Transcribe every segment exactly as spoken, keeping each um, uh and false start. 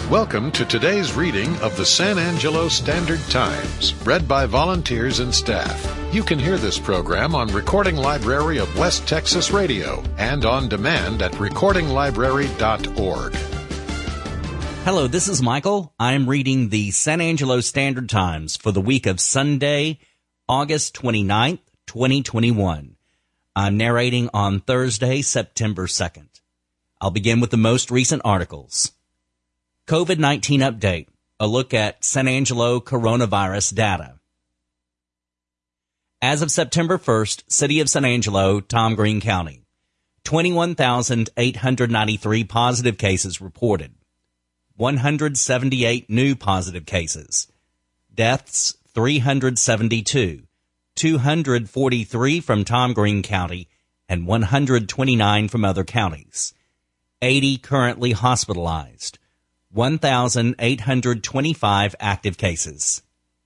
Welcome to today's reading of the San Angelo Standard Times, read by volunteers and staff. You can hear this program on Recording Library of West Texas Radio and on demand at recording library dot org. Hello, this is Michael. I'm reading the San Angelo Standard Times for the week of Sunday, August twenty-ninth, twenty twenty-one. I'm narrating on Thursday, September second. I'll begin with the most recent articles. COVID nineteen update, a look at San Angelo coronavirus data. As of September first, City of San Angelo, Tom Green County, twenty-one thousand eight hundred ninety-three positive cases reported, one hundred seventy-eight new positive cases, deaths three hundred seventy-two, two hundred forty-three from Tom Green County, and one hundred twenty-nine from other counties, eighty currently hospitalized, one thousand eight hundred twenty-five active cases.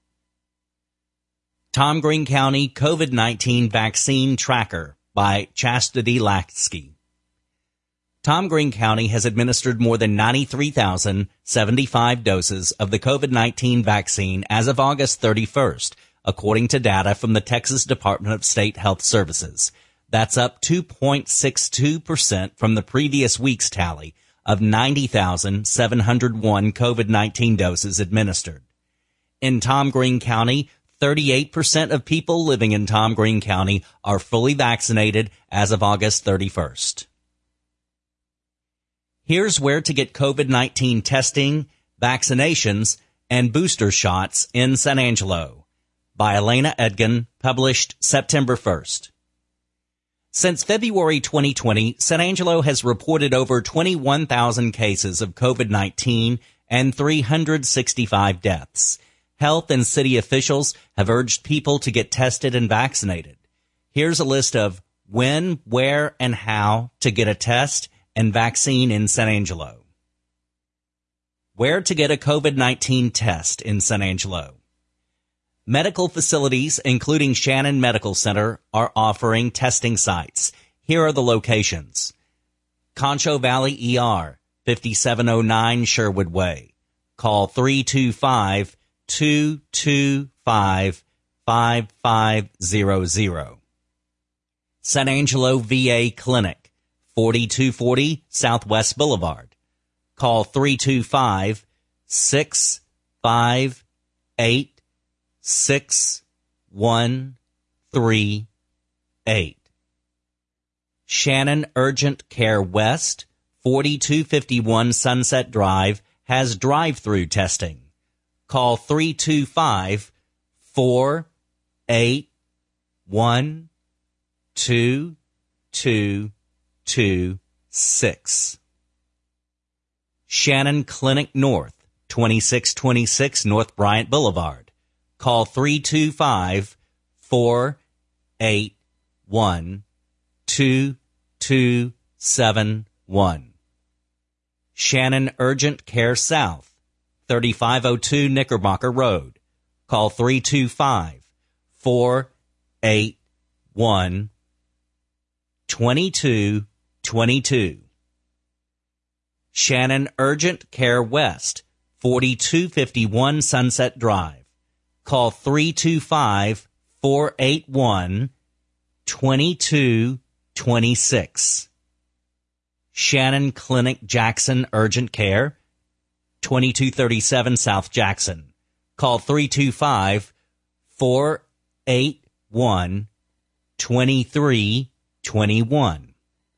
Tom Green County COVID nineteen Vaccine Tracker by Chastity Laksky. Tom Green County has administered more than ninety-three thousand seventy-five doses of the COVID nineteen vaccine as of August thirty-first, according to data from the Texas Department of State Health Services. That's up two point six two percent from the previous week's tally of ninety thousand seven hundred one COVID nineteen doses administered. In Tom Green County, thirty-eight percent of people living in Tom Green County are fully vaccinated as of August thirty-first. Here's where to get COVID nineteen testing, vaccinations, and booster shots in San Angelo, by Elena Edgin, published September first. Since February twenty twenty, San Angelo has reported over twenty-one thousand cases of COVID nineteen and three hundred sixty-five deaths. Health and city officials have urged people to get tested and vaccinated. Here's a list of when, where, and how to get a test and vaccine in San Angelo. Where to get a COVID nineteen test in San Angelo. Medical facilities, including Shannon Medical Center, are offering testing sites. Here are the locations. Concho Valley E R, fifty-seven oh nine Sherwood Way. Call three two five, two two five, five five zero zero. San Angelo V A Clinic, forty-two forty Southwest Boulevard. Call three two five, six five eight, six one three eight. Shannon Urgent Care West, forty-two fifty-one Sunset Drive, has drive-through testing. Call three two five, four eight one, two two two six. Shannon Clinic North, twenty-six twenty-six North Bryant Boulevard. Call three two five, four eight one, two two seven one. Shannon Urgent Care South, thirty-five oh two Knickerbocker Road. Call three two five, four eight one, two two two two. Shannon Urgent Care West, forty-two fifty-one Sunset Drive. Call three two five, four eight one, two two two six. Shannon Clinic Jackson Urgent Care, twenty-two thirty-seven South Jackson. Call three two five, four eight one, two three two one.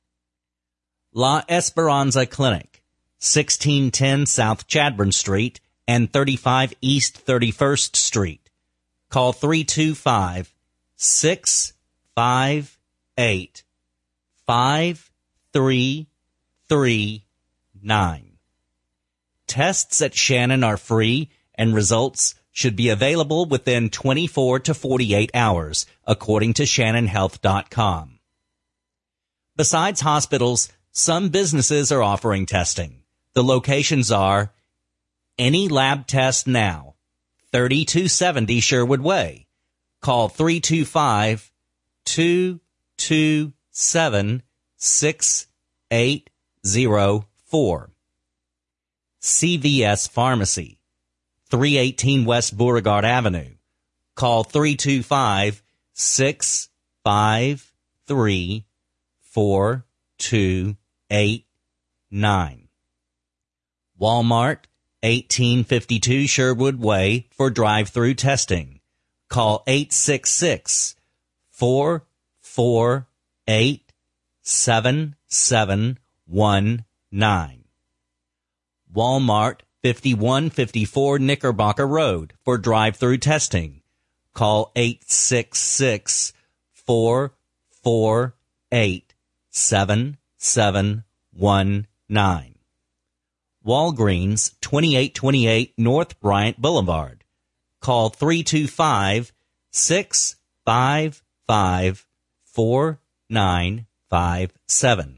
La Esperanza Clinic, sixteen ten South Chadbourne Street and thirty-five East thirty-first Street. Call three two five, six five eight, five three three nine. Tests at Shannon are free and results should be available within twenty-four to forty-eight hours, according to shannon health dot com. Besides hospitals, some businesses are offering testing. The locations are Any Lab Test Now, thirty-two seventy Sherwood Way. Call three two five, two two seven, six eight zero four. C V S Pharmacy, three eighteen West Beauregard Avenue. Call three two five, six five three, four two eight nine. Walmart, eighteen fifty-two Sherwood Way for drive-through testing. Call eight six six, four four eight, seven seven one nine. Walmart, fifty-one fifty-four Knickerbocker Road for drive-through testing. Call eight six six, four four eight, seven seven one nine. Walgreens, twenty-eight twenty-eight North Bryant Boulevard. Call three two five, six five five, four nine five seven.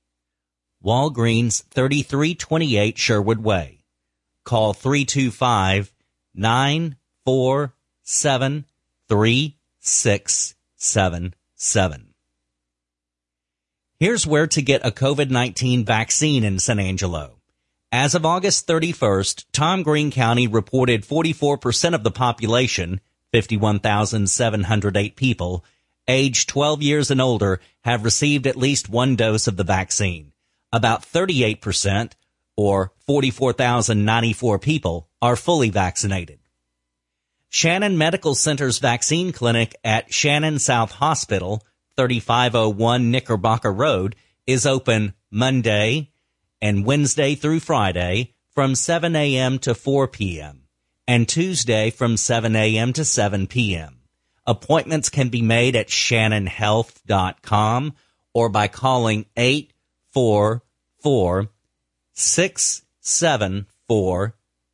Walgreens, thirty-three twenty-eight Sherwood Way. Call three two five, nine four seven, three six seven seven. Here's where to get a COVID nineteen vaccine in San Angelo. As of August thirty-first, Tom Green County reported forty-four percent of the population, fifty-one thousand seven hundred eight people, aged twelve years and older, have received at least one dose of the vaccine. About thirty-eight percent, or forty-four thousand ninety-four people, are fully vaccinated. Shannon Medical Center's vaccine clinic at Shannon South Hospital, thirty-five oh one Knickerbocker Road, is open Monday and Wednesday through Friday from seven a.m. to four p.m. and Tuesday from seven a.m. to seven p.m. Appointments can be made at shannon health dot com or by calling eight four four, six seven four,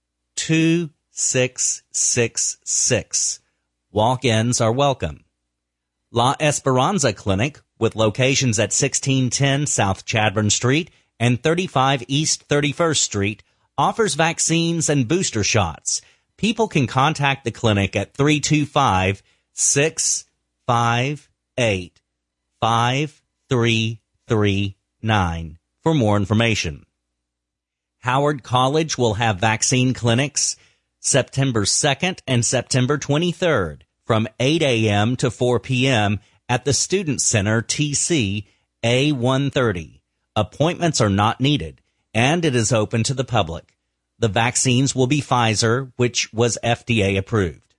two six six six. Walk-ins are welcome. La Esperanza Clinic, with locations at sixteen ten South Chadbourne Street and thirty-five East thirty-first Street, offers vaccines and booster shots. People can contact the clinic at three two five, six five eight, five three three nine for more information. Howard College will have vaccine clinics September second and September twenty-third from eight a.m. to four p.m. at the Student Center T C A one thirty. Appointments are not needed, and it is open to the public. The vaccines will be Pfizer, which was F D A approved.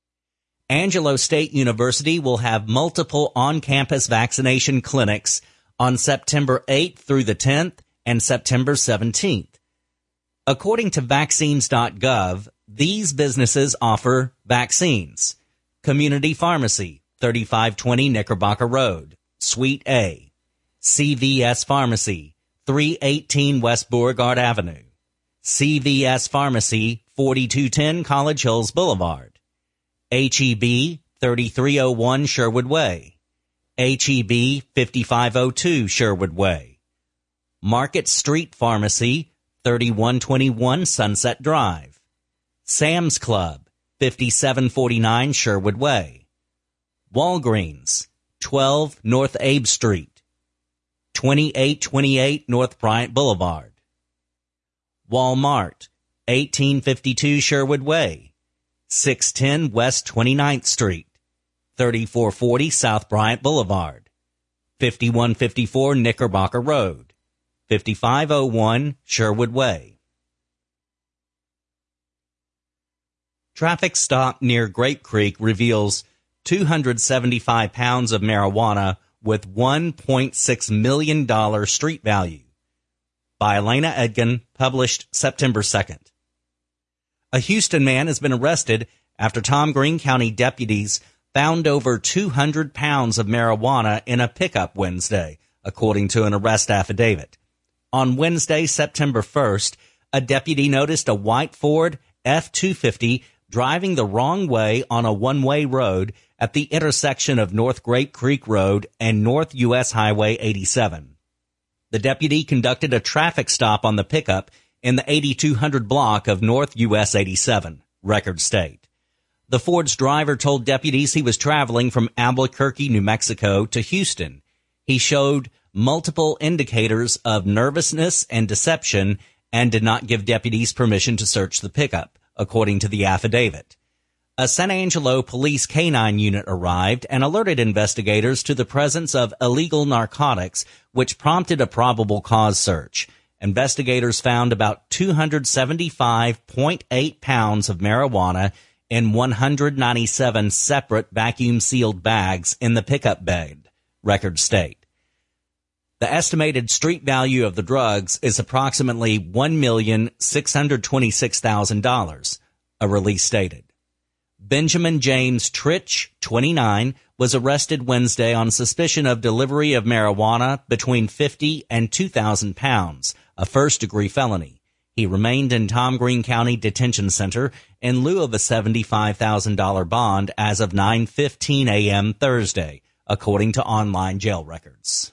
Angelo State University will have multiple on-campus vaccination clinics on September eighth through the tenth and September seventeenth. According to vaccines dot gov, these businesses offer vaccines. Community Pharmacy, thirty-five twenty Knickerbocker Road, Suite A. C V S Pharmacy, three eighteen West Beauregard Avenue. C V S Pharmacy, forty-two ten College Hills Boulevard. H E B, thirty-three oh one Sherwood Way. H E B, fifty-five oh two Sherwood Way. Market Street Pharmacy, thirty-one twenty-one Sunset Drive. Sam's Club, fifty-seven forty-nine Sherwood Way. Walgreens, twelve North Abe Street. twenty-eight twenty-eight North Bryant Boulevard. Walmart, eighteen fifty-two Sherwood Way. six ten West twenty-ninth Street. thirty-four forty South Bryant Boulevard. fifty-one fifty-four Knickerbocker Road. fifty-five oh one Sherwood Way. Traffic stop near Grape Creek reveals two hundred seventy-five pounds of marijuana with one point six million dollars street value. By Elena Edgin, published September second. A Houston man has been arrested after Tom Green County deputies found over two hundred pounds of marijuana in a pickup Wednesday, according to an arrest affidavit. On Wednesday, September first, a deputy noticed a white Ford F two fifty driving the wrong way on a one-way road at the intersection of North Grape Creek Road and North U S Highway eighty-seven. The deputy conducted a traffic stop on the pickup in the eighty-two hundred block of North U S eighty-seven, records state. The Ford's driver told deputies he was traveling from Albuquerque, New Mexico to Houston. He showed multiple indicators of nervousness and deception and did not give deputies permission to search the pickup, according to the affidavit. A San Angelo police canine unit arrived and alerted investigators to the presence of illegal narcotics, which prompted a probable cause search. Investigators found about two hundred seventy-five point eight pounds of marijuana in one hundred ninety-seven separate vacuum-sealed bags in the pickup bed, records state. The estimated street value of the drugs is approximately one million six hundred twenty-six thousand dollars, a release stated. Benjamin James Tritch, twenty-nine, was arrested Wednesday on suspicion of delivery of marijuana between fifty and two thousand pounds, a first-degree felony. He remained in Tom Green County Detention Center in lieu of a seventy-five thousand dollars bond as of nine fifteen a.m. Thursday, according to online jail records.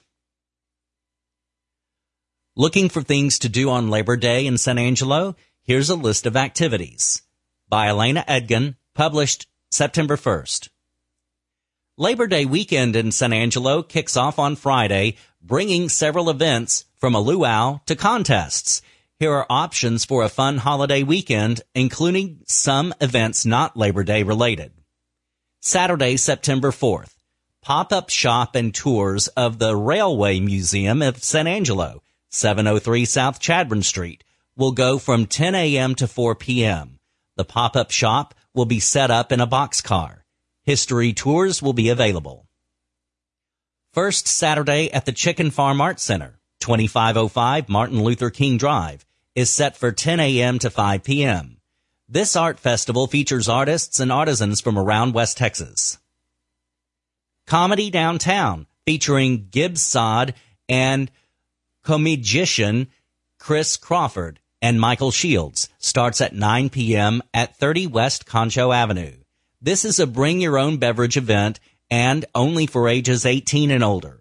Looking for things to do on Labor Day in San Angelo? Here's a list of activities. By Elena Edgin, published September first. Labor Day weekend in San Angelo kicks off on Friday, bringing several events from a luau to contests. Here are options for a fun holiday weekend, including some events not Labor Day related. Saturday, September fourth, pop-up shop and tours of the Railway Museum of San Angelo, seven oh three South Chadbourne Street, will go from ten a.m. to four p.m. The pop-up shop will be set up in a boxcar. History tours will be available. First Saturday at the Chicken Farm Arts Center, twenty-five oh five Martin Luther King Drive, is set for ten a.m. to five p.m. This art festival features artists and artisans from around West Texas. Comedy Downtown, featuring Gibbs Sod and comedician Chris Crawford and Michael Shields, starts at nine p.m. at thirty West Concho Avenue. This is a bring-your-own-beverage event and only for ages eighteen and older.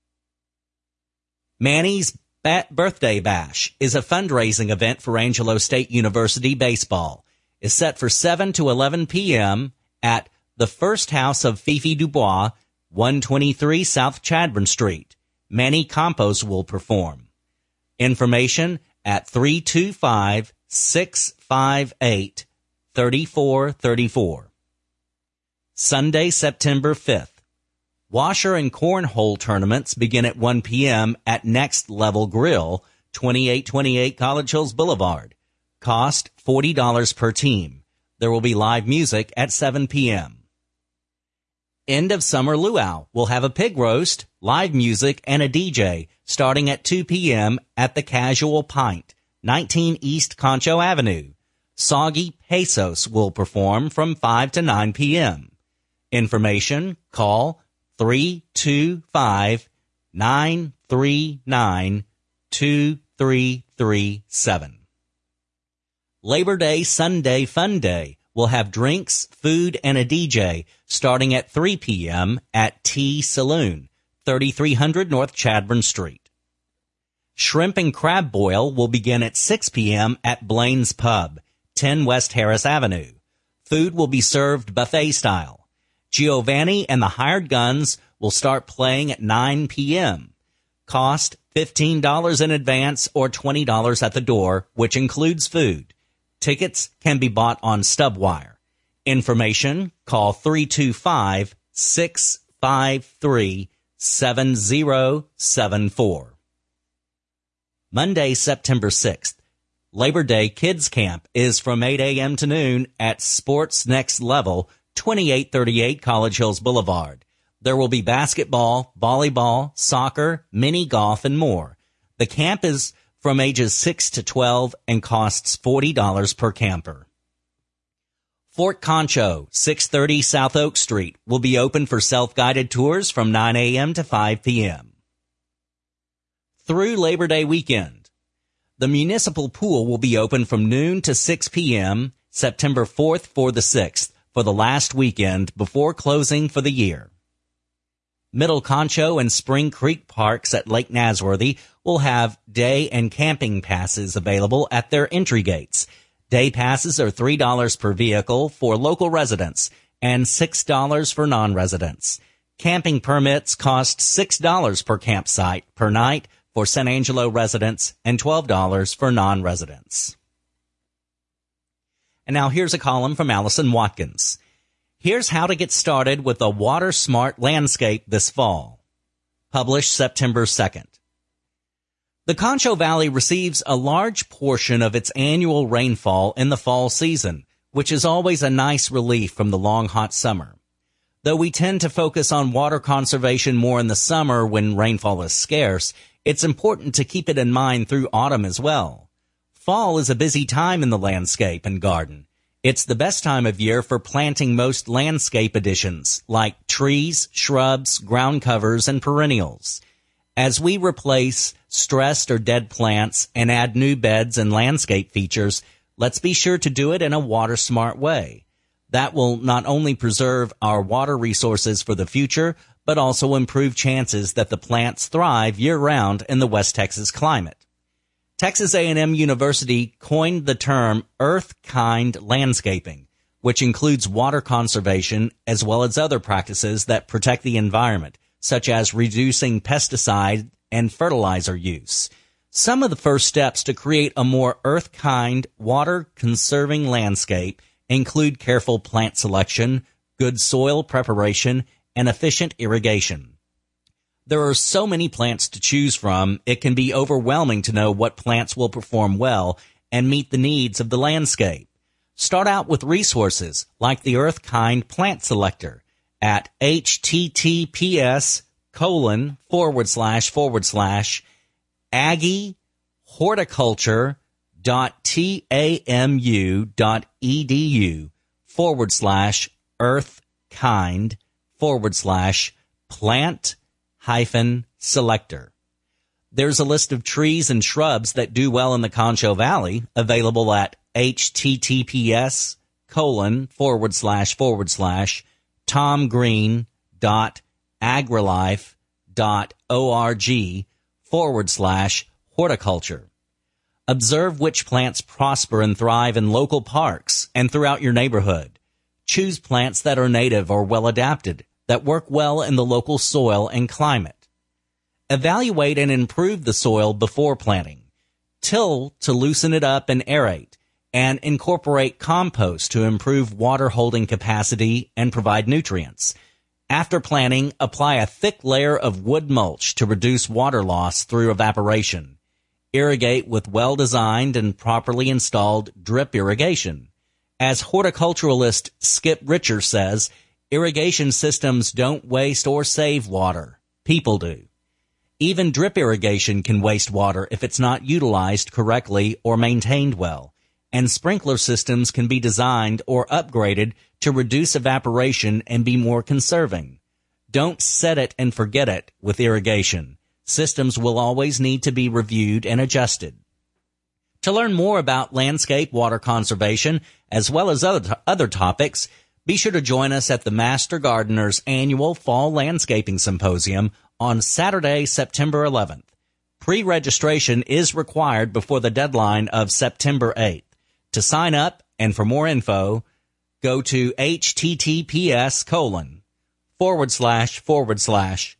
Manny's Bat Birthday Bash is a fundraising event for Angelo State University baseball. It's set for seven to eleven p.m. at the First House of Fifi Dubois, one twenty-three South Chadbourne Street. Manny Campos will perform. Information at three two five, six five eight, three four three four. Sunday, September fifth. Washer and cornhole tournaments begin at one p.m. at Next Level Grill, twenty-eight twenty-eight College Hills Boulevard. Cost forty dollars per team. There will be live music at seven p.m. End of Summer Luau will have a pig roast, live music, and a D J starting at two p.m. at the Casual Pint, nineteen East Concho Avenue. Soggy Pesos will perform from five to nine p.m. Information, call three two five, nine three nine, two three three seven. Labor Day Sunday Fun Day will have drinks, food, and a D J starting at three p.m. at T Saloon, thirty-three hundred North Chadbourne Street. Shrimp and Crab Boil will begin at six p.m. at Blaine's Pub, ten West Harris Avenue. Food will be served buffet style. Giovanni and the Hired Guns will start playing at nine p.m. Cost fifteen dollars in advance or twenty dollars at the door, which includes food. Tickets can be bought on Stubwire. Information, call three two five, six five three, seven zero seven four. Monday, September sixth. Labor Day Kids Camp is from eight a.m. to noon at Sports Next Level, twenty-eight thirty-eight College Hills Boulevard. There will be basketball, volleyball, soccer, mini golf, and more. The camp is from ages six to twelve and costs forty dollars per camper. Fort Concho, six thirty South Oak Street, will be open for self-guided tours from nine a.m. to five p.m. Through Labor Day weekend, the municipal pool will be open from noon to six p.m. September fourth for the sixth for the last weekend before closing for the year. Middle Concho and Spring Creek Parks at Lake Nasworthy will have day and camping passes available at their entry gates. Day passes are three dollars per vehicle for local residents and six dollars for non-residents. Camping permits cost six dollars per campsite per night for San Angelo residents and twelve dollars for non-residents. And now here's a column from Allison Watkins. Here's how to get started with a water smart landscape this fall. Published September second. The Concho Valley receives a large portion of its annual rainfall in the fall season, which is always a nice relief from the long hot summer. Though we tend to focus on water conservation more in the summer when rainfall is scarce, it's important to keep it in mind through autumn as well. Fall is a busy time in the landscape and garden. It's the best time of year for planting most landscape additions like trees, shrubs, ground covers, and perennials. As we replace stressed or dead plants and add new beds and landscape features, let's be sure to do it in a water-smart way. That will not only preserve our water resources for the future, but also improve chances that the plants thrive year-round in the West Texas climate. Texas A and M University coined the term earth-kind landscaping, which includes water conservation as well as other practices that protect the environment, such as reducing pesticide and fertilizer use. Some of the first steps to create a more earth-kind, water-conserving landscape include careful plant selection, good soil preparation, and efficient irrigation. There are so many plants to choose from, it can be overwhelming to know what plants will perform well and meet the needs of the landscape. Start out with resources like the Earthkind Plant Selector at https colon forward slash forward slash Aggie horticulture dot tamu dot edu forward slash earthkind forward slash plant hyphen selector. There's a list of trees and shrubs that do well in the Concho Valley available at https colon forward slash forward slash tomgreen dot agrilife dot org forward slash horticulture. Observe which plants prosper and thrive in local parks and throughout your neighborhood. Choose plants that are native or well adapted, that work well in the local soil and climate. Evaluate and improve the soil before planting. Till to loosen it up and aerate, and incorporate compost to improve water holding capacity and provide nutrients. After planting, apply a thick layer of wood mulch to reduce water loss through evaporation. Irrigate with well-designed and properly installed drip irrigation. As horticulturalist Skip Richer says, irrigation systems don't waste or save water. People do. Even drip irrigation can waste water if it's not utilized correctly or maintained well. And sprinkler systems can be designed or upgraded to reduce evaporation and be more conserving. Don't set it and forget it with irrigation. Systems will always need to be reviewed and adjusted. To learn more about landscape water conservation, as well as other, other topics, be sure to join us at the Master Gardener's annual Fall Landscaping Symposium on Saturday, September eleventh. Pre-registration is required before the deadline of September eighth. To sign up and for more info, go to https colon forward slash forward slash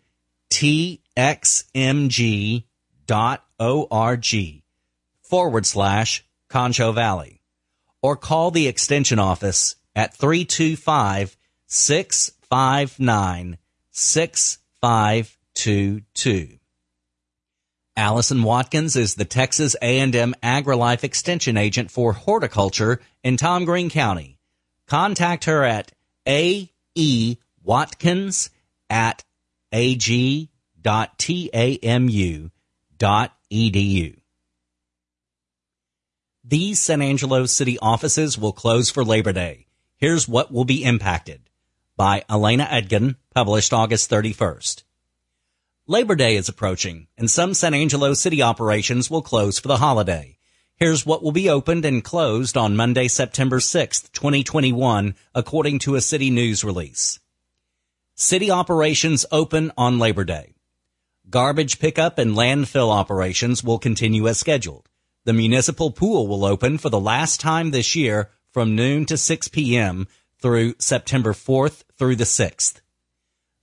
txmg dot org forward slash Concho Valley, or call the extension office at three two five, six five nine, six five two two. Allison Watkins is the Texas A and M AgriLife Extension Agent for Horticulture in Tom Green County. Contact her at aewatkins at ag dot tamu dot edu. These San Angelo city offices will close for Labor Day. Here's what will be impacted. By Elena Edgin, published August thirty-first. Labor Day is approaching, and some San Angelo city operations will close for the holiday. Here's what will be opened and closed on Monday, September sixth, twenty twenty-one, according to a city news release. City operations open on Labor Day. Garbage pickup and landfill operations will continue as scheduled. The municipal pool will open for the last time this year from noon to six p.m. through September fourth through the sixth.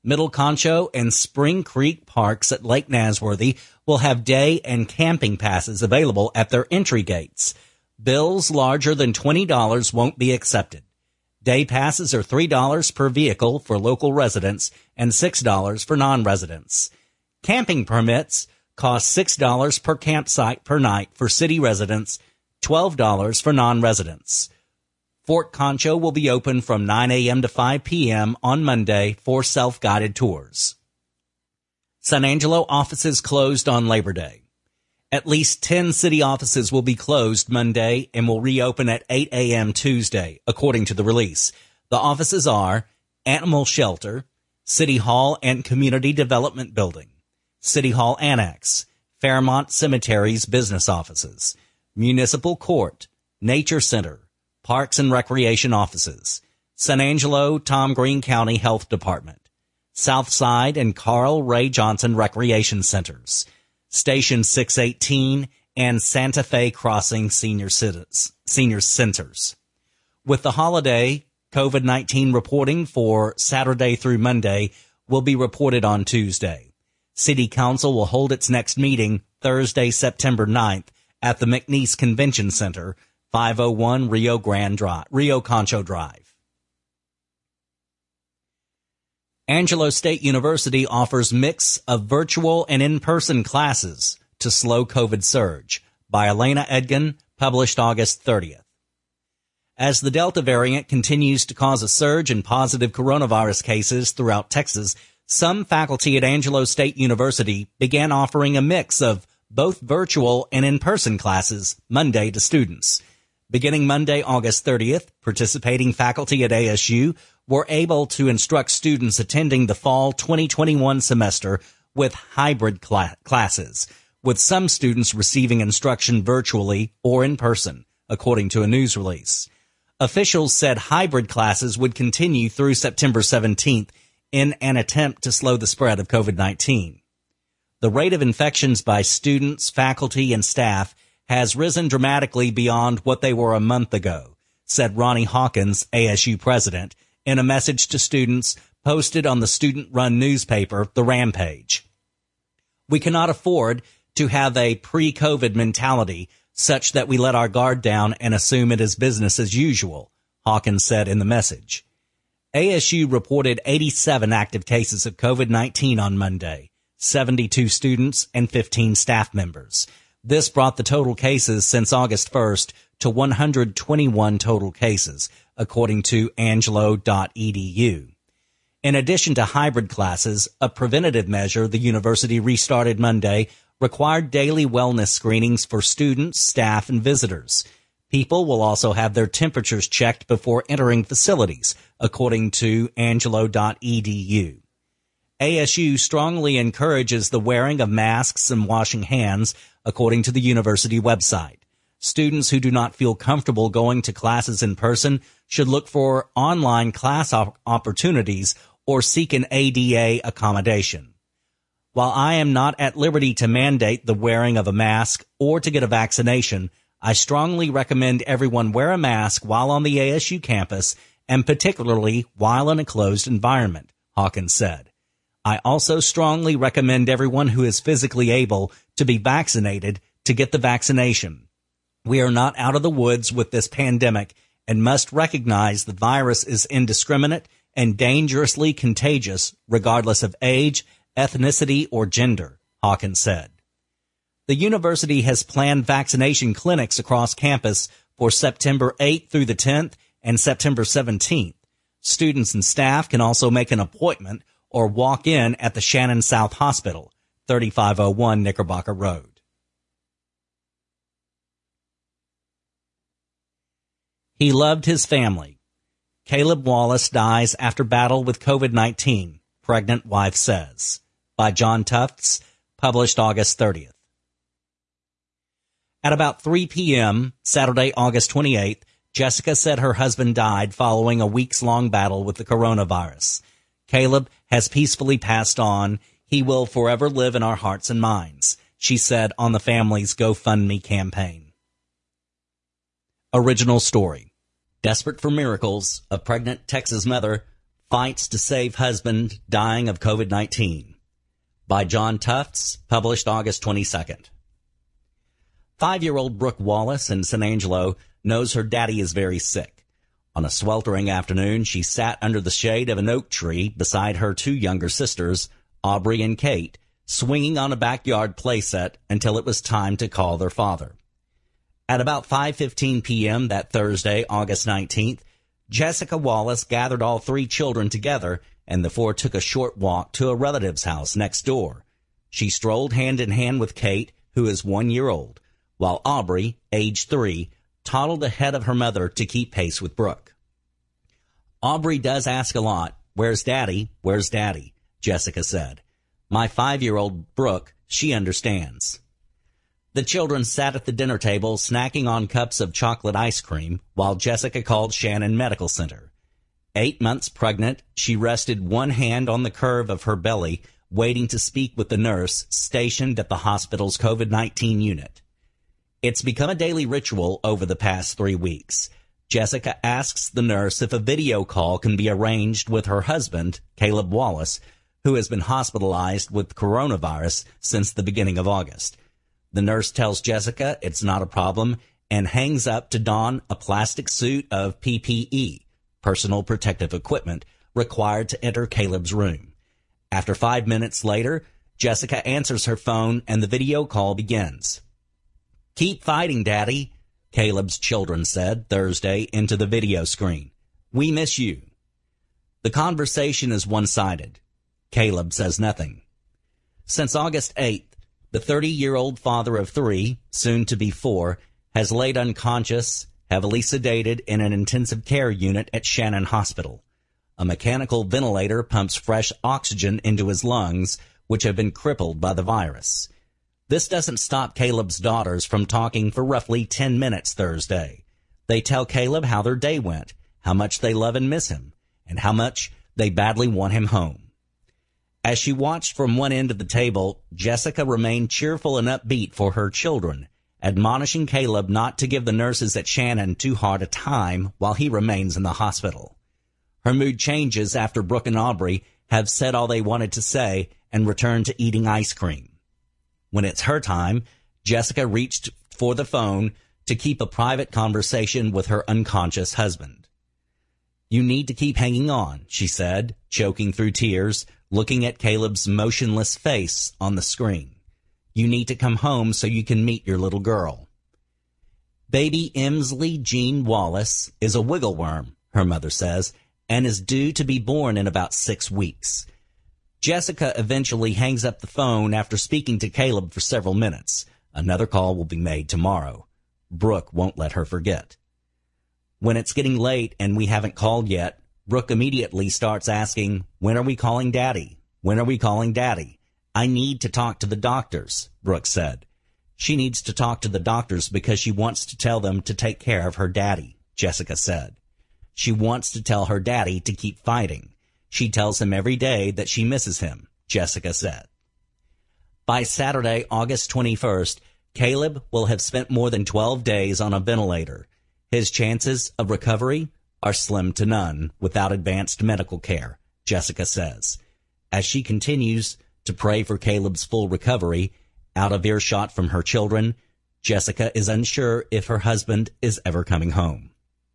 Middle Concho and Spring Creek parks at Lake Nasworthy will have day and camping passes available at their entry gates. Bills larger than twenty dollars won't be accepted. Day passes are three dollars per vehicle for local residents and six dollars for non-residents. Camping permits cost six dollars per campsite per night for city residents, twelve dollars for non-residents. Fort Concho will be open from nine a.m. to five p.m. on Monday for self-guided tours. San Angelo offices closed on Labor Day. At least ten city offices will be closed Monday and will reopen at eight a.m. Tuesday, according to the release. The offices are Animal Shelter, City Hall and Community Development Building, City Hall Annex, Fairmont Cemetery's business offices, Municipal Court, Nature Center, Parks and Recreation offices, San Angelo Tom Green County Health Department, Southside and Carl Ray Johnson Recreation Centers, Station six eighteen, and Santa Fe Crossing Senior Senior Centers. With the holiday, COVID nineteen reporting for Saturday through Monday will be reported on Tuesday. City Council will hold its next meeting Thursday, September ninth at the McNeese Convention Center, five oh one Rio Grande Drive, Rio Concho Drive. Angelo State University offers mix of virtual and in-person classes to slow COVID surge by Elena Edgin, published August thirtieth. As the Delta variant continues to cause a surge in positive coronavirus cases throughout Texas, some faculty at Angelo State University began offering a mix of both virtual and in-person classes Monday to students. Beginning Monday, August thirtieth, participating faculty at A S U were able to instruct students attending the fall twenty twenty-one semester with hybrid cl- classes, with some students receiving instruction virtually or in person, according to a news release. Officials said hybrid classes would continue through September seventeenth in an attempt to slow the spread of COVID nineteen. The rate of infections by students, faculty, and staff has risen dramatically beyond what they were a month ago, said Ronnie Hawkins, A S U president, in a message to students posted on the student-run newspaper, The Rampage. We cannot afford to have a pre-COVID mentality such that we let our guard down and assume it is business as usual, Hawkins said in the message. A S U reported eighty-seven active cases of COVID nineteen on Monday, seventy-two students and fifteen staff members. This brought the total cases since August first to one hundred twenty-one total cases, according to angelo dot e d u. In addition to hybrid classes, a preventative measure the university restarted Monday required daily wellness screenings for students, staff, and visitors. People will also have their temperatures checked before entering facilities, according to angelo dot e d u. A S U strongly encourages the wearing of masks and washing hands, according to the university website. Students who do not feel comfortable going to classes in person should look for online class op- opportunities or seek an A D A accommodation. While I am not at liberty to mandate the wearing of a mask or to get a vaccination, I strongly recommend everyone wear a mask while on the A S U campus and particularly while in a closed environment, Hawkins said. I also strongly recommend everyone who is physically able to be vaccinated to get the vaccination. We are not out of the woods with this pandemic and must recognize the virus is indiscriminate and dangerously contagious regardless of age, ethnicity, or gender, Hawkins said. The university has planned vaccination clinics across campus for September eighth through the tenth and September seventeenth. Students and staff can also make an appointment or walk in at the Shannon South Hospital, thirty-five oh one Knickerbocker Road. He loved his family. Caleb Wallace dies after battle with COVID nineteen, pregnant wife says. By John Tufts, published August thirtieth. At about three p.m., Saturday, August twenty-eighth, Jessica said her husband died following a weeks-long battle with the coronavirus. Caleb has peacefully passed on. He will forever live in our hearts and minds, she said on the family's GoFundMe campaign. Original story. Desperate for miracles, a pregnant Texas mother Fights to Save Husband Dying of COVID nineteen by John Tufts, published August twenty-second. Five-year-old Brooke Wallace in San Angelo knows her daddy is very sick. On a sweltering afternoon, she sat under the shade of an oak tree beside her two younger sisters, Aubrey and Kate, swinging on a backyard playset until it was time to call their father. At about five fifteen p.m. that Thursday, August nineteenth, Jessica Wallace gathered all three children together, and the four took a short walk to a relative's house next door. She strolled hand in hand with Kate, who is one year old, while Aubrey, age three, toddled ahead of her mother to keep pace with Brooke. Aubrey does ask a lot, "Where's Daddy? Where's Daddy?" Jessica said. "My five-year-old Brooke, she understands." The children sat at the dinner table snacking on cups of chocolate ice cream while Jessica called Shannon Medical Center. Eight months pregnant, she rested one hand on the curve of her belly, waiting to speak with the nurse stationed at the hospital's COVID nineteen unit. It's become a daily ritual over the past three weeks. Jessica asks the nurse if a video call can be arranged with her husband, Caleb Wallace, who has been hospitalized with coronavirus since the beginning of August. The nurse tells Jessica it's not a problem and hangs up to don a plastic suit of P P E, personal protective equipment, required to enter Caleb's room. After five minutes later, Jessica answers her phone and the video call begins. "Keep fighting, Daddy," Caleb's children said Thursday into the video screen. "We miss you." The conversation is one-sided. Caleb says nothing. Since August eighth, the thirty-year-old father of three, soon to be four, has laid unconscious, heavily sedated in an intensive care unit at Shannon Hospital. A mechanical ventilator pumps fresh oxygen into his lungs, which have been crippled by the virus. This doesn't stop Caleb's daughters from talking for roughly ten minutes Thursday. They tell Caleb how their day went, how much they love and miss him, and how much they badly want him home. As she watched from one end of the table, Jessica remained cheerful and upbeat for her children, admonishing Caleb not to give the nurses at Shannon too hard a time while he remains in the hospital. Her mood changes after Brooke and Aubrey have said all they wanted to say and returned to eating ice cream. When it's her time, Jessica reached for the phone to keep a private conversation with her unconscious husband. "You need to keep hanging on," she said, choking through tears, looking at Caleb's motionless face on the screen. "You need to come home so you can meet your little girl." Baby Emsley Jean Wallace is a wiggle worm, her mother says, and is due to be born in about six weeks. Jessica eventually hangs up the phone after speaking to Caleb for several minutes. Another call will be made tomorrow. Brooke won't let her forget. When it's getting late and we haven't called yet, Brooke immediately starts asking, "When are we calling Daddy? When are we calling Daddy? I need to talk to the doctors," Brooke said. She needs to talk to the doctors because she wants to tell them to take care of her daddy, Jessica said. She wants to tell her daddy to keep fighting. She tells him every day that she misses him, Jessica said. By Saturday, August twenty-first, Caleb will have spent more than twelve days on a ventilator. His chances of recovery are slim to none without advanced medical care, Jessica says. As she continues to pray for Caleb's full recovery, out of earshot from her children, Jessica is unsure if her husband is ever coming home.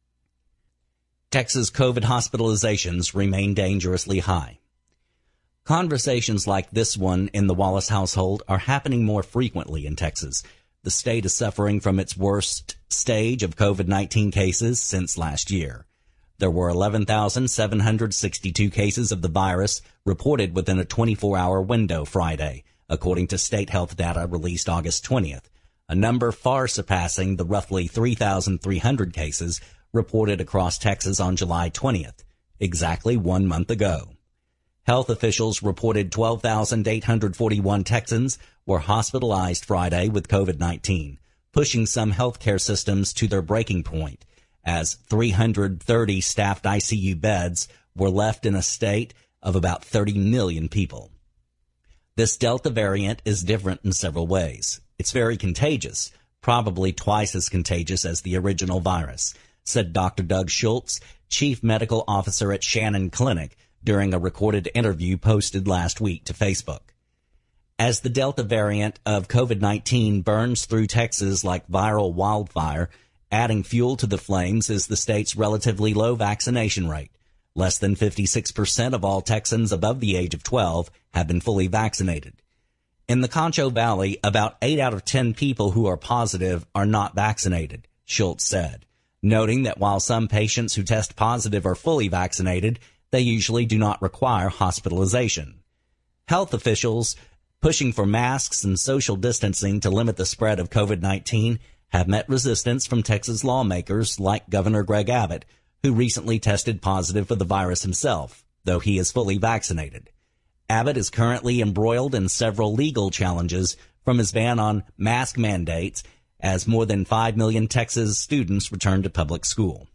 Texas COVID hospitalizations remain dangerously high. Conversations like this one in the Wallace household are happening more frequently in Texas. The state is suffering from its worst stage of COVID nineteen cases since last year. There were eleven thousand seven hundred sixty-two cases of the virus reported within a twenty-four hour window Friday, according to state health data released August twentieth, a number far surpassing the roughly three thousand three hundred cases reported across Texas on July twentieth, exactly one month ago. Health officials reported twelve thousand eight hundred forty-one Texans were hospitalized Friday with COVID nineteen, pushing some healthcare systems to their breaking point, as three hundred thirty staffed I C U beds were left in a state of about thirty million people. This Delta variant is different in several ways. It's very contagious, probably twice as contagious as the original virus. said Doctor Doug Schultz, chief medical officer at Shannon Clinic, during a recorded interview posted last week to Facebook. As the Delta variant of COVID nineteen burns through Texas like viral wildfire, adding fuel to the flames is the state's relatively low vaccination rate. Less than fifty-six percent of all Texans above the age of twelve have been fully vaccinated. In the Concho Valley, about eight out of ten people who are positive are not vaccinated, Schultz said, noting that while some patients who test positive are fully vaccinated, they usually do not require hospitalization. Health officials pushing for masks and social distancing to limit the spread of COVID nineteen have met resistance from Texas lawmakers like Governor Greg Abbott, who recently tested positive for the virus himself, though he is fully vaccinated. Abbott is currently embroiled in several legal challenges from his ban on mask mandates as more than five million Texas students return to public school.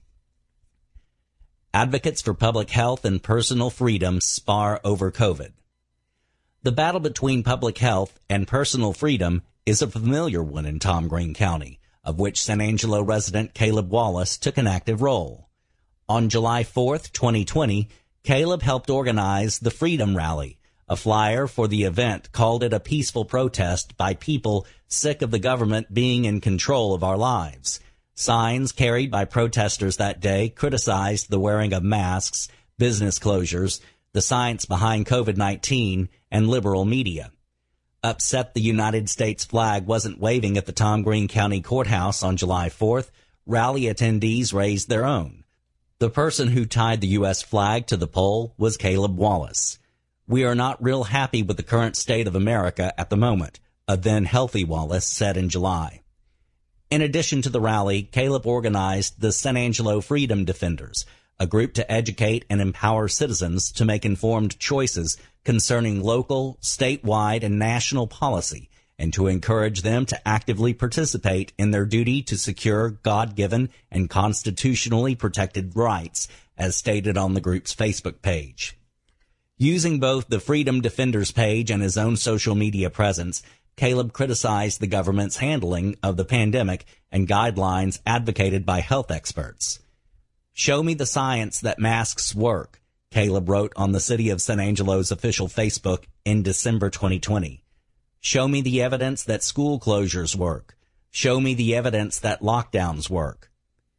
Advocates for public health and personal freedom spar over COVID. The battle between public health and personal freedom is a familiar one in Tom Green County, of which San Angelo resident Caleb Wallace took an active role. On July fourth, twenty twenty, Caleb helped organize the Freedom Rally. A flyer for the event called it a peaceful protest by people sick of the government being in control of our lives. Signs carried by protesters that day criticized the wearing of masks, business closures, the science behind COVID nineteen, and liberal media. Upset the United States flag wasn't waving at the Tom Green County Courthouse on July fourth, rally attendees raised their own. The person who tied the U S flag to the pole was Caleb Wallace. "We are not real happy with the current state of America at the moment," a then healthy Wallace said in July. In addition to the rally, Caleb organized the San Angelo Freedom Defenders, a group to educate and empower citizens to make informed choices concerning local, statewide, and national policy, and to encourage them to actively participate in their duty to secure God-given and constitutionally protected rights, as stated on the group's Facebook page. Using both the Freedom Defenders page and his own social media presence, Caleb criticized the government's handling of the pandemic and guidelines advocated by health experts. "Show me the science that masks work," Caleb wrote on the City of San Angelo's official Facebook in December twenty twenty. "Show me the evidence that school closures work. Show me the evidence that lockdowns work."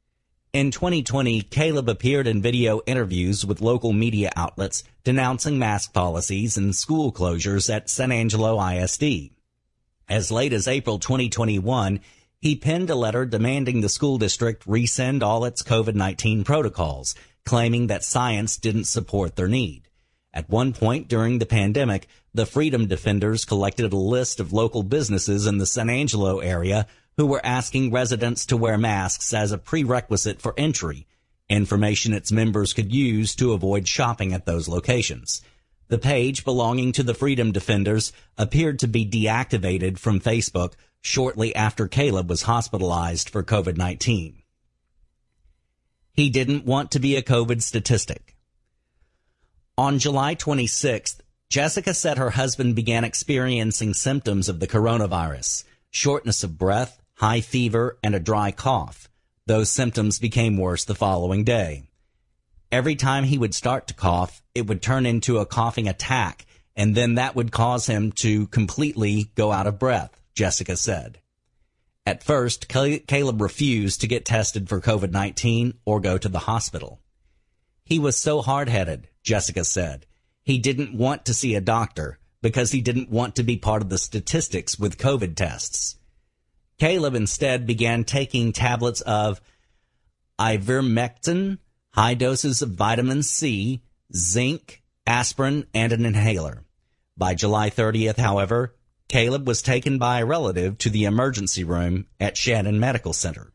In twenty twenty, Caleb appeared in video interviews with local media outlets denouncing mask policies and school closures at San Angelo I S D. As late as April twenty twenty-one, he penned a letter demanding the school district rescind all its COVID nineteen protocols, claiming that science didn't support their need. At one point during the pandemic, the Freedom Defenders collected a list of local businesses in the San Angelo area who were asking residents to wear masks as a prerequisite for entry, information its members could use to avoid shopping at those locations. The page belonging to the Freedom Defenders appeared to be deactivated from Facebook shortly after Caleb was hospitalized for COVID nineteen. He didn't want to be a COVID statistic. On July twenty-sixth, Jessica said her husband began experiencing symptoms of the coronavirus, shortness of breath, high fever, and a dry cough. Those symptoms became worse the following day. Every time he would start to cough, it would turn into a coughing attack, and then that would cause him to completely go out of breath, Jessica said. At first, Caleb refused to get tested for COVID nineteen or go to the hospital. He was so hard-headed, Jessica said. He didn't want to see a doctor because he didn't want to be part of the statistics with COVID tests. Caleb instead began taking tablets of ivermectin, high doses of vitamin C, zinc, aspirin, and an inhaler. By July thirtieth, however, Caleb was taken by a relative to the emergency room at Shannon Medical Center.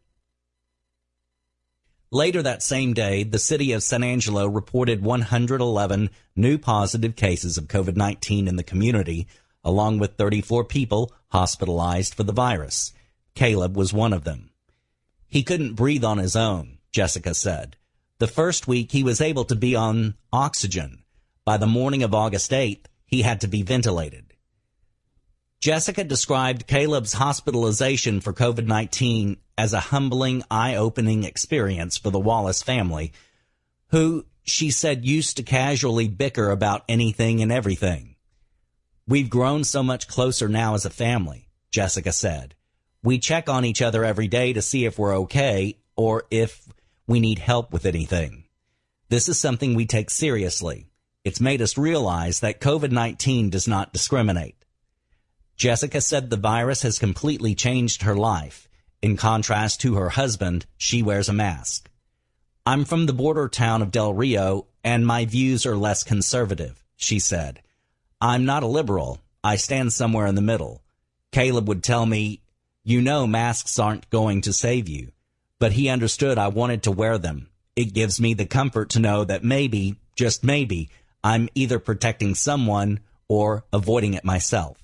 Later that same day, the city of San Angelo reported one hundred eleven new positive cases of COVID nineteen in the community, along with thirty-four people hospitalized for the virus. Caleb was one of them. He couldn't breathe on his own, Jessica said. The first week he was able to be on oxygen. By the morning of August eighth, he had to be ventilated. Jessica described Caleb's hospitalization for COVID nineteen as a humbling, eye-opening experience for the Wallace family, who she said used to casually bicker about anything and everything. "We've grown so much closer now as a family," Jessica said. "We check on each other every day to see if we're okay or if we need help with anything. This is something we take seriously. It's made us realize that COVID nineteen does not discriminate." Jessica said the virus has completely changed her life. In contrast to her husband, she wears a mask. "I'm from the border town of Del Rio, and my views are less conservative," she said. "I'm not a liberal. I stand somewhere in the middle. Caleb would tell me, you know masks aren't going to save you. But he understood I wanted to wear them. It gives me the comfort to know that maybe, just maybe, I'm either protecting someone or avoiding it myself."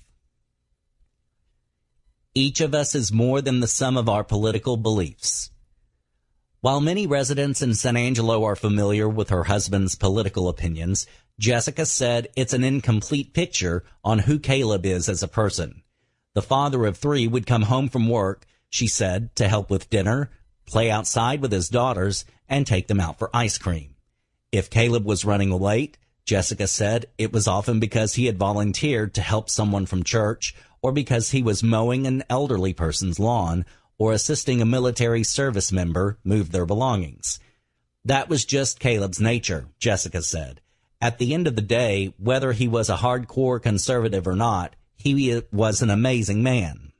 Each of us is more than the sum of our political beliefs. While many residents in San Angelo are familiar with her husband's political opinions, Jessica said it's an incomplete picture on who Caleb is as a person. The father of three would come home from work, she said, to help with dinner, play outside with his daughters, and take them out for ice cream. If Caleb was running late, Jessica said it was often because he had volunteered to help someone from church, or because he was mowing an elderly person's lawn, or assisting a military service member move their belongings. That was just Caleb's nature, Jessica said. At the end of the day, whether he was a hardcore conservative or not, he was an amazing man.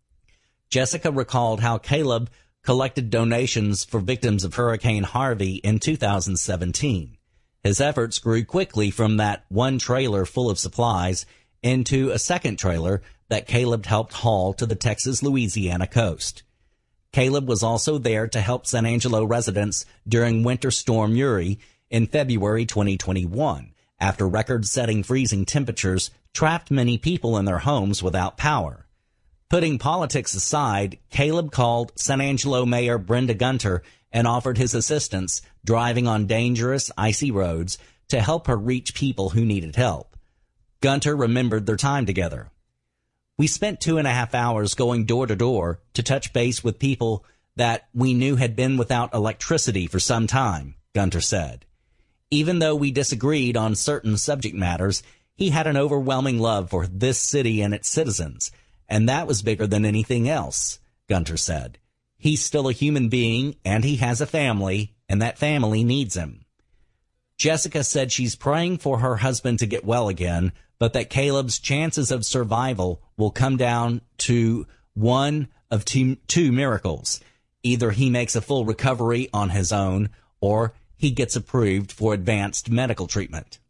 Jessica recalled how Caleb collected donations for victims of Hurricane Harvey in two thousand seventeen. His efforts grew quickly from that one trailer full of supplies into a second trailer that Caleb helped haul to the Texas-Louisiana coast. Caleb was also there to help San Angelo residents during Winter Storm Uri in February twenty twenty-one, after record-setting freezing temperatures trapped many people in their homes without power. Putting politics aside, Caleb called San Angelo Mayor Brenda Gunter and offered his assistance driving on dangerous, icy roads to help her reach people who needed help. Gunter remembered their time together. "We spent two and a half hours going door to door to touch base with people that we knew had been without electricity for some time," Gunter said. "Even though we disagreed on certain subject matters, he had an overwhelming love for this city and its citizens, and that was bigger than anything else," Gunter said. "He's still a human being, and he has a family, and that family needs him." Jessica said she's praying for her husband to get well again, but that Caleb's chances of survival will come down to one of two, two miracles. Either he makes a full recovery on his own, or he gets approved for advanced medical treatment.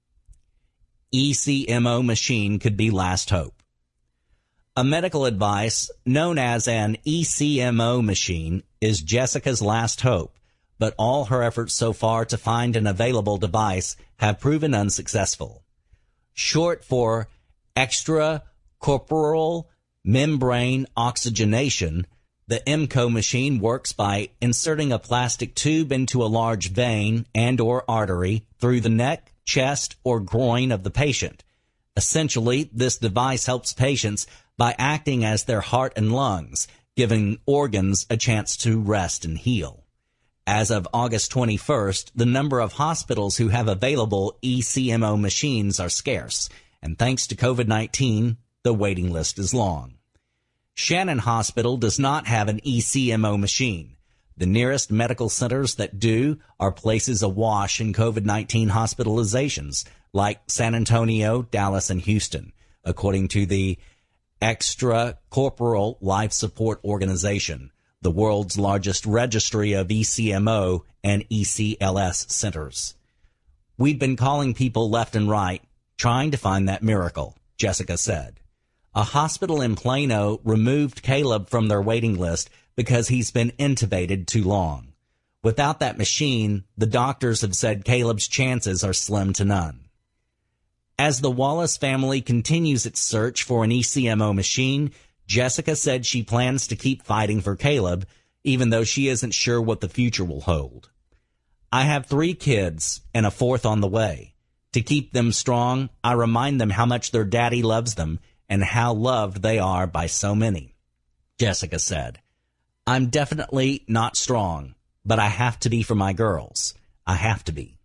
E C M O machine could be last hope. A medical device known as an E C M O machine is Jessica's last hope, but all her efforts so far to find an available device have proven unsuccessful. Short for extracorporeal membrane oxygenation, the E M C O machine works by inserting a plastic tube into a large vein and or artery through the neck, chest, or groin of the patient. Essentially, this device helps patients by acting as their heart and lungs, giving organs a chance to rest and heal. As of August twenty-first, the number of hospitals who have available E C M O machines are scarce, and thanks to COVID nineteen, the waiting list is long. Shannon Hospital does not have an E C M O machine. The nearest medical centers that do are places awash in COVID nineteen hospitalizations, like San Antonio, Dallas, and Houston, according to the Extracorporeal Life Support Organization, the world's largest registry of E C M O and E C L S centers. "We've been calling people left and right, trying to find that miracle," Jessica said. A hospital in Plano removed Caleb from their waiting list because he's been intubated too long. Without that machine, the doctors have said Caleb's chances are slim to none. As the Wallace family continues its search for an E C M O machine, Jessica said she plans to keep fighting for Caleb, even though she isn't sure what the future will hold. "I have three kids and a fourth on the way. To keep them strong, I remind them how much their daddy loves them and how loved they are by so many. Jessica said, I'm definitely not strong, but I have to be for my girls. I have to be.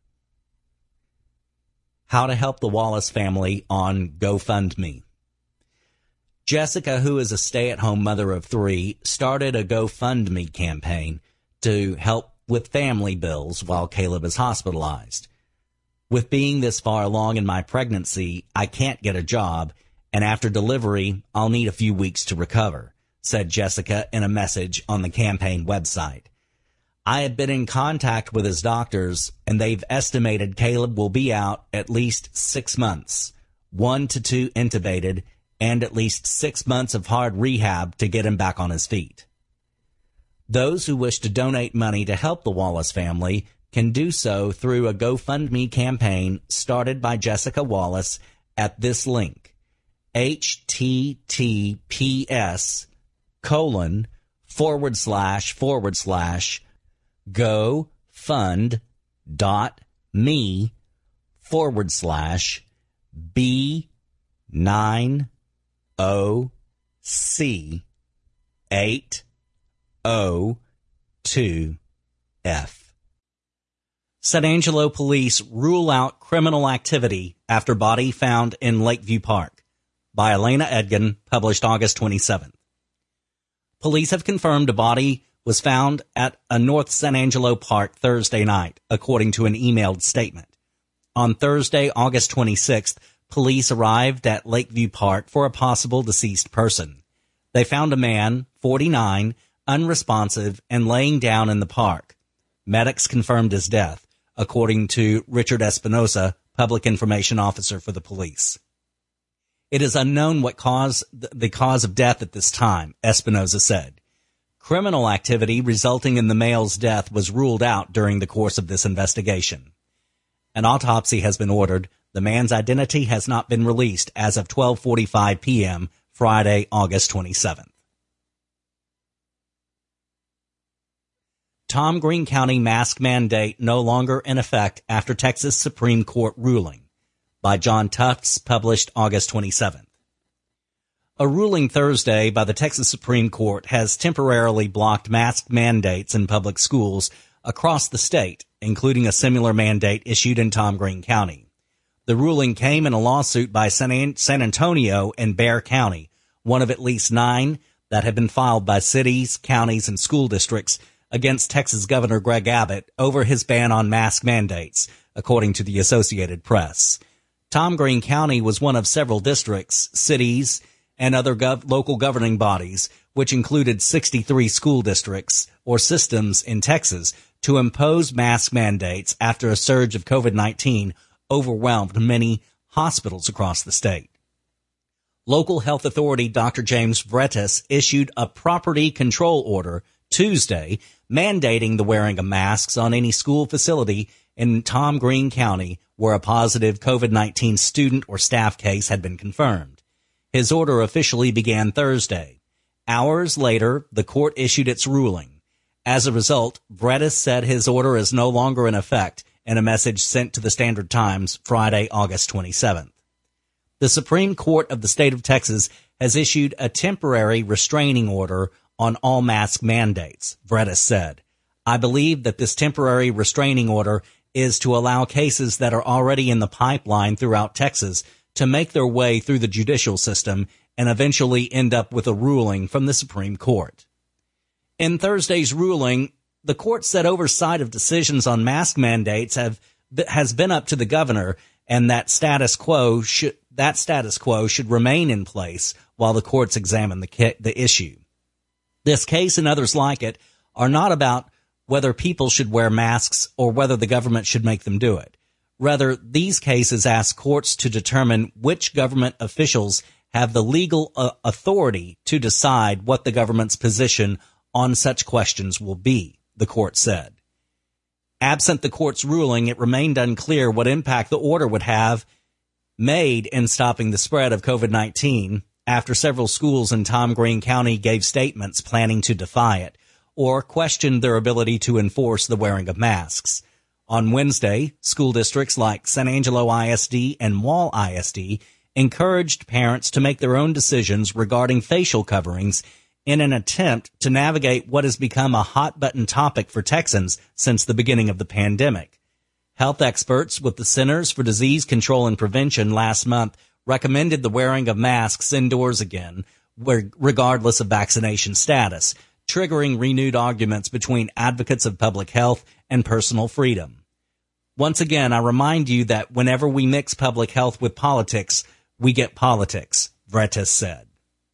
How to help the Wallace family on GoFundMe. Jessica, who is a stay-at-home mother of three, started a GoFundMe campaign to help with family bills while Caleb is hospitalized. With being this far along in my pregnancy, I can't get a job, and after delivery, I'll need a few weeks to recover, said Jessica in a message on the campaign website. I have been in contact with his doctors, and they've estimated Caleb will be out at least six months, one to two intubated, and at least six months of hard rehab to get him back on his feet. Those who wish to donate money to help the Wallace family can do so through a GoFundMe campaign started by Jessica Wallace at this link, https colon forward slash forward slash gofund dot me forward slash B nine O C eight O two F. San Angelo police rule out criminal activity after body found in Lakeview Park by Elena Edgin, published August twenty-seventh. Police have confirmed a body was found at a North San Angelo park Thursday night, according to an emailed statement. On Thursday, August twenty-sixth, police arrived at Lakeview Park for a possible deceased person. They found a man, forty-nine, unresponsive, and laying down in the park. Medics confirmed his death, according to Richard Espinosa, public information officer for the police. It is unknown what caused the cause of death at this time, Espinosa said. Criminal activity resulting in the male's death was ruled out during the course of this investigation. An autopsy has been ordered. The man's identity has not been released as of twelve forty-five p.m. Friday, August twenty-seventh. Tom Green County mask mandate no longer in effect after Texas Supreme Court ruling, by John Tufts, published August twenty-seventh. A ruling Thursday by the Texas Supreme Court has temporarily blocked mask mandates in public schools across the state, including a similar mandate issued in Tom Green County. The ruling came in a lawsuit by San, An- San Antonio and Bexar County, one of at least nine that have been filed by cities, counties, and school districts against Texas Governor Greg Abbott over his ban on mask mandates, according to the Associated Press. Tom Green County was one of several districts, cities, and other gov- local governing bodies, which included sixty-three school districts or systems in Texas, to impose mask mandates after a surge of COVID nineteen overwhelmed many hospitals across the state. Local health authority Doctor James Bretis issued a property control order Tuesday mandating the wearing of masks on any school facility in Tom Green County where a positive COVID nineteen student or staff case had been confirmed. His order officially began Thursday. Hours later, the court issued its ruling. As a result, Bretis said his order is no longer in effect in a message sent to the Standard Times Friday, August twenty-seventh. The Supreme Court of the state of Texas has issued a temporary restraining order on all mask mandates, Bretis said. I believe that this temporary restraining order is to allow cases that are already in the pipeline throughout Texas to make their way through the judicial system and eventually end up with a ruling from the Supreme Court. In Thursday's ruling, the court said oversight of decisions on mask mandates have has been up to the governor, and that status quo should that status quo should remain in place while the courts examine the the issue. This case and others like it are not about whether people should wear masks or whether the government should make them do it. Rather, these cases ask courts to determine which government officials have the legal uh, authority to decide what the government's position on such questions will be, the court said. Absent the court's ruling, it remained unclear what impact the order would have made in stopping the spread of COVID nineteen after several schools in Tom Green County gave statements planning to defy it or questioned their ability to enforce the wearing of masks. On Wednesday, school districts like San Angelo I S D and Wall I S D encouraged parents to make their own decisions regarding facial coverings in an attempt to navigate what has become a hot-button topic for Texans since the beginning of the pandemic. Health experts with the Centers for Disease Control and Prevention last month recommended the wearing of masks indoors again, regardless of vaccination status, triggering renewed arguments between advocates of public health and personal freedom. Once again, I remind you that whenever we mix public health with politics, we get politics, Vretes said.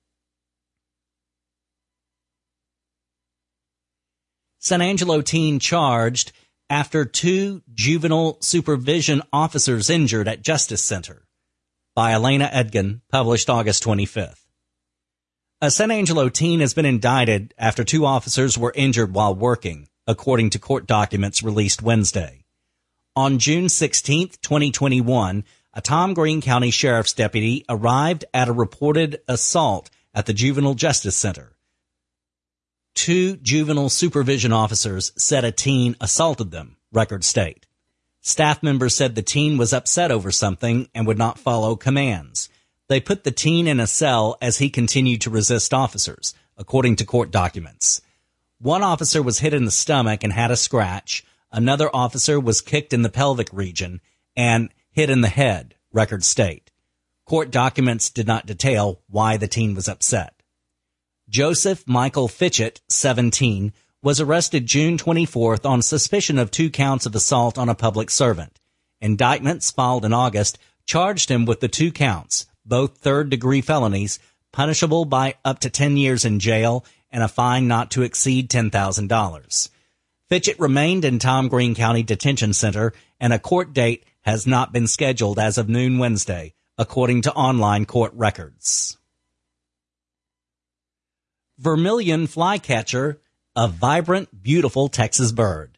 San Angelo teen charged after two juvenile supervision officers injured at Justice Center, by Elena Edgin, published August twenty-fifth. A San Angelo teen has been indicted after two officers were injured while working, according to court documents released Wednesday. On June sixteenth, twenty twenty-one, a Tom Green County Sheriff's deputy arrived at a reported assault at the Juvenile Justice Center. Two juvenile supervision officers said a teen assaulted them, records state. Staff members said the teen was upset over something and would not follow commands. They put the teen in a cell as he continued to resist officers, according to court documents. One officer was hit in the stomach and had a scratch. Another officer was kicked in the pelvic region and hit in the head, records state. Court documents did not detail why the teen was upset. Joseph Michael Fitchett, seventeen, was arrested June twenty-fourth on suspicion of two counts of assault on a public servant. Indictments filed in August charged him with the two counts, both third-degree felonies, punishable by up to ten years in jail and a fine not to exceed ten thousand dollars. Fitchett remained in Tom Green County Detention Center, and a court date has not been scheduled as of noon Wednesday, according to online court records. Vermilion flycatcher, a vibrant, beautiful Texas bird,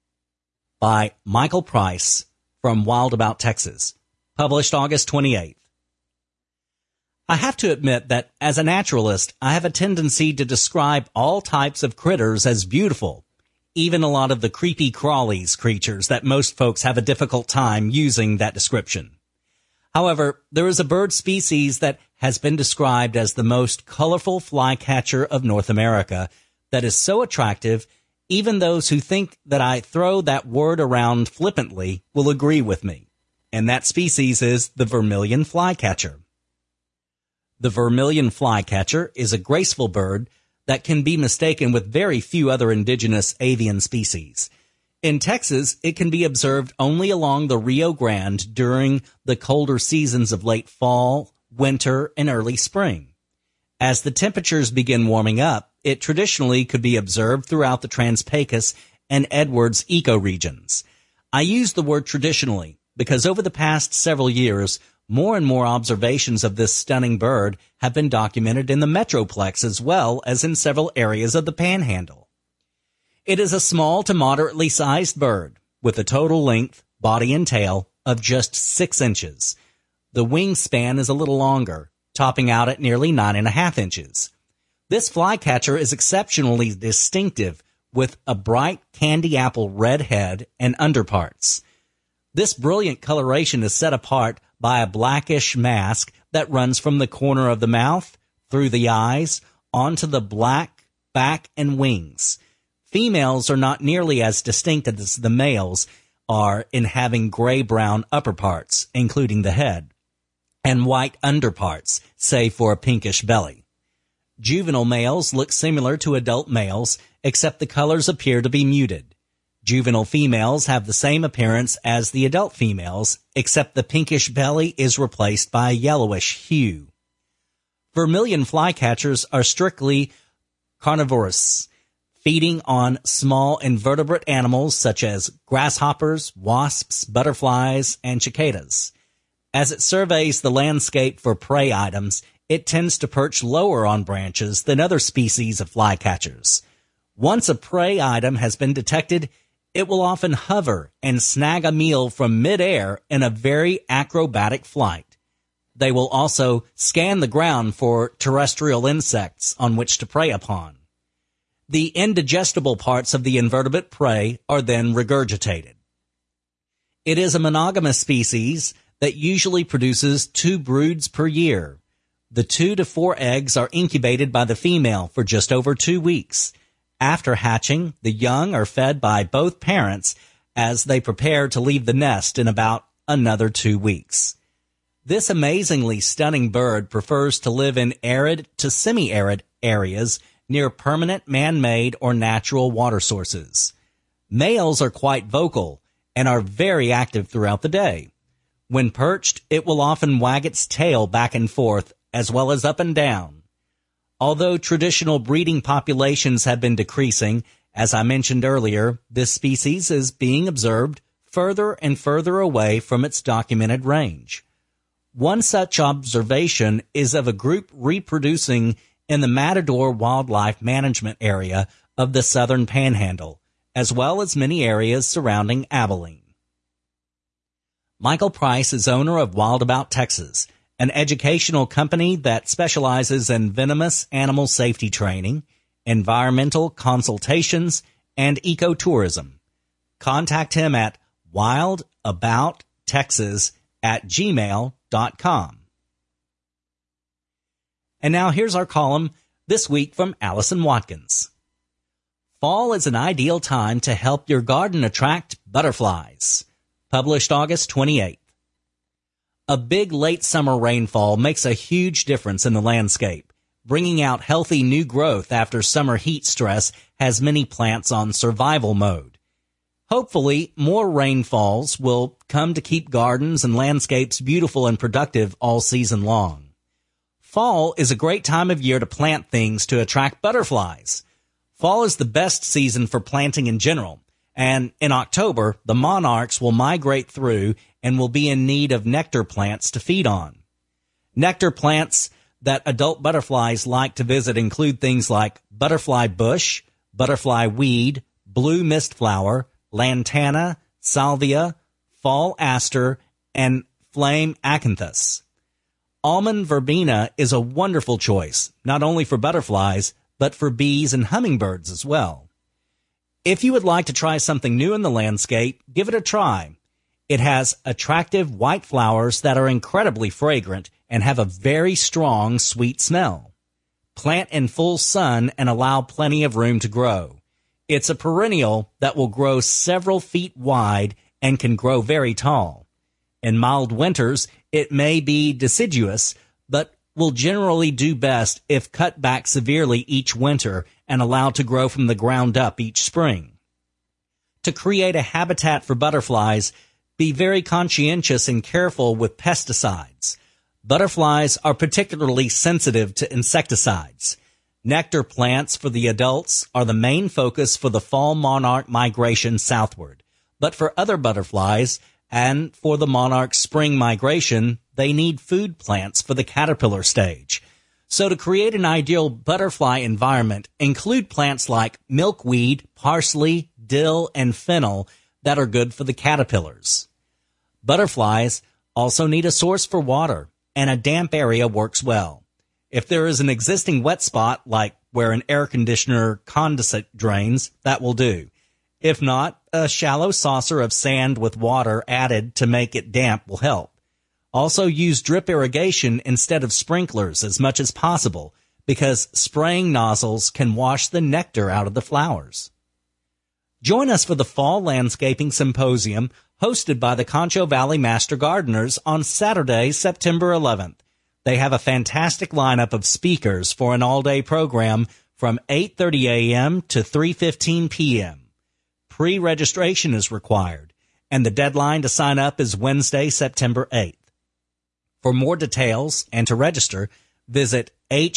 by Michael Price from Wild About Texas, published August twenty-eighth. I have to admit that as a naturalist, I have a tendency to describe all types of critters as beautiful, even a lot of the creepy crawlies creatures that most folks have a difficult time using that description. However, there is a bird species that has been described as the most colorful flycatcher of North America that is so attractive, even those who think that I throw that word around flippantly will agree with me. And that species is the vermilion flycatcher. The vermilion flycatcher is a graceful bird that can be mistaken with very few other indigenous avian species. In Texas, it can be observed only along the Rio Grande during the colder seasons of late fall, winter, and early spring. As the temperatures begin warming up, it traditionally could be observed throughout the Trans-Pecos and Edwards ecoregions. I use the word traditionally because over the past several years, more and more observations of this stunning bird have been documented in the Metroplex as well as in several areas of the Panhandle. It is a small to moderately sized bird with a total length, body and tail, of just six inches. The wingspan is a little longer, topping out at nearly nine and a half inches. This flycatcher is exceptionally distinctive with a bright candy apple red head and underparts. This brilliant coloration is set apart by a blackish mask that runs from the corner of the mouth, through the eyes, onto the black back and wings. Females are not nearly as distinct as the males are in having gray-brown upperparts, including the head, and white underparts, save for a pinkish belly. Juvenile males look similar to adult males, except the colors appear to be muted. Juvenile females have the same appearance as the adult females, except the pinkish belly is replaced by a yellowish hue. Vermilion flycatchers are strictly carnivorous, feeding on small invertebrate animals such as grasshoppers, wasps, butterflies, and cicadas. As it surveys the landscape for prey items, it tends to perch lower on branches than other species of flycatchers. Once a prey item has been detected, it will often hover and snag a meal from midair in a very acrobatic flight. They will also scan the ground for terrestrial insects on which to prey upon. The indigestible parts of the invertebrate prey are then regurgitated. It is a monogamous species that usually produces two broods per year. The two to four eggs are incubated by the female for just over two weeks. After hatching, the young are fed by both parents as they prepare to leave the nest in about another two weeks. This amazingly stunning bird prefers to live in arid to semi-arid areas near permanent man-made or natural water sources. Males are quite vocal and are very active throughout the day. When perched, it will often wag its tail back and forth as well as up and down. Although traditional breeding populations have been decreasing, as I mentioned earlier, this species is being observed further and further away from its documented range. One such observation is of a group reproducing in the Matador Wildlife Management Area of the Southern Panhandle, as well as many areas surrounding Abilene. Michael Price is owner of Wild About Texas, an educational company that specializes in venomous animal safety training, environmental consultations, and ecotourism. Contact him at wildabout.texas at gmail dot com. And now here's our column this week from Allison Watkins. Fall is an ideal time to help your garden attract butterflies. Published August twenty-eighth. A big late summer rainfall makes a huge difference in the landscape. Bringing out healthy new growth after summer heat stress has many plants on survival mode. Hopefully, more rainfalls will come to keep gardens and landscapes beautiful and productive all season long. Fall is a great time of year to plant things to attract butterflies. Fall is the best season for planting in general, and in October, the monarchs will migrate through and will be in need of nectar plants to feed on. Nectar plants that adult butterflies like to visit include things like butterfly bush, butterfly weed, blue mist flower, lantana, salvia, fall aster, and flame acanthus. Almond verbena is a wonderful choice, not only for butterflies, but for bees and hummingbirds as well. If you would like to try something new in the landscape, give it a try. It has attractive white flowers that are incredibly fragrant and have a very strong, sweet smell. Plant in full sun and allow plenty of room to grow. It's a perennial that will grow several feet wide and can grow very tall. In mild winters, it may be deciduous, but will generally do best if cut back severely each winter and allowed to grow from the ground up each spring. To create a habitat for butterflies, be very conscientious and careful with pesticides. Butterflies are particularly sensitive to insecticides. Nectar plants for the adults are the main focus for the fall monarch migration southward. But for other butterflies and for the monarch spring migration, they need food plants for the caterpillar stage. So to create an ideal butterfly environment, include plants like milkweed, parsley, dill, and fennel that are good for the caterpillars. Butterflies also need a source for water, and a damp area works well. If there is an existing wet spot, like where an air conditioner condensate drains, that will do. If not, a shallow saucer of sand with water added to make it damp will help. Also use drip irrigation instead of sprinklers as much as possible, because spraying nozzles can wash the nectar out of the flowers. Join us for the Fall Landscaping Symposium hosted by the Concho Valley Master Gardeners on Saturday, September eleventh. They have a fantastic lineup of speakers for an all-day program from eight thirty a.m. to three fifteen p.m. Pre-registration is required, and the deadline to sign up is Wednesday, September eighth. For more details and to register, visit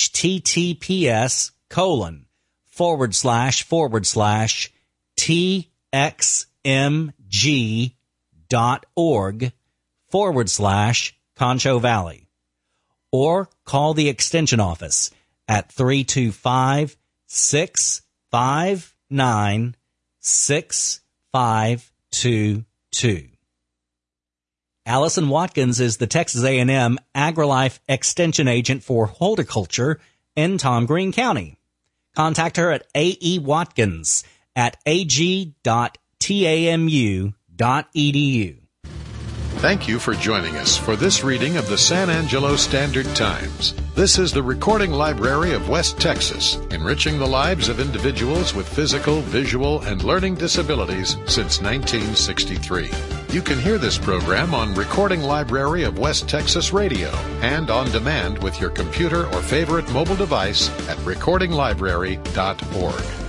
https colon forward slash forward slash txmg dot org forward slash Concho Valley, or call the extension office at three two five, six five nine, six five two two. Allison Watkins is the Texas A and M AgriLife Extension Agent for Horticulture in Tom Green County. Contact her at aewatkins at ag dot tamu dot edu. Thank you for joining us for this reading of the San Angelo Standard Times. This is the Recording Library of West Texas, enriching the lives of individuals with physical, visual, and learning disabilities since nineteen sixty-three. You can hear this program on Recording Library of West Texas Radio and on demand with your computer or favorite mobile device at recording library dot org.